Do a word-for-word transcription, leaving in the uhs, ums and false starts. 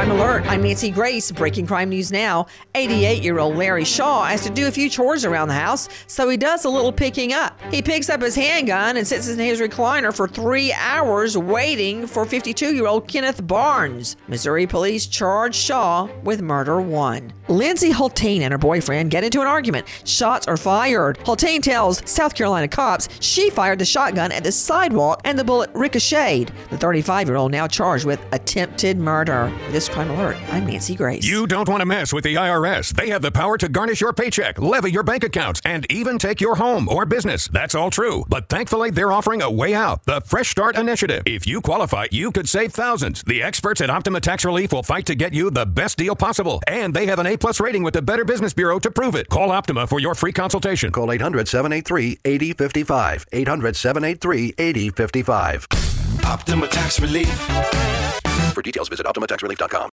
Crime Alert. I'm Nancy Grace. Breaking crime news now. eighty-eight-year-old Larry Shaw has to do a few chores around the house, so he does a little picking up. He picks up his handgun and sits in his recliner for three hours waiting for fifty-two-year-old Kenneth Barnes. Missouri police charge Shaw with murder one. Lindsay Hultane and her boyfriend get into an argument. Shots are fired. Hultane tells South Carolina cops she fired the shotgun at the sidewalk and the bullet ricocheted. The thirty-five-year-old now charged with attempted murder. This Crime Alert, I'm Nancy Grace. You don't want to mess with the I R S. They have the power to garnish your paycheck, levy your bank accounts, and even take your home or business. That's all true. But thankfully, they're offering a way out. The Fresh Start Initiative. If you qualify, you could save thousands. The experts at Optima Tax Relief will fight to get you the best deal possible. And they have an A-plus rating with the Better Business Bureau to prove it. Call Optima for your free consultation. Call eight hundred, seven eight three, eight zero five five. eight hundred, seven eight three, eight zero five five. Optima Tax Relief. For details, visit Optima Tax Relief dot com.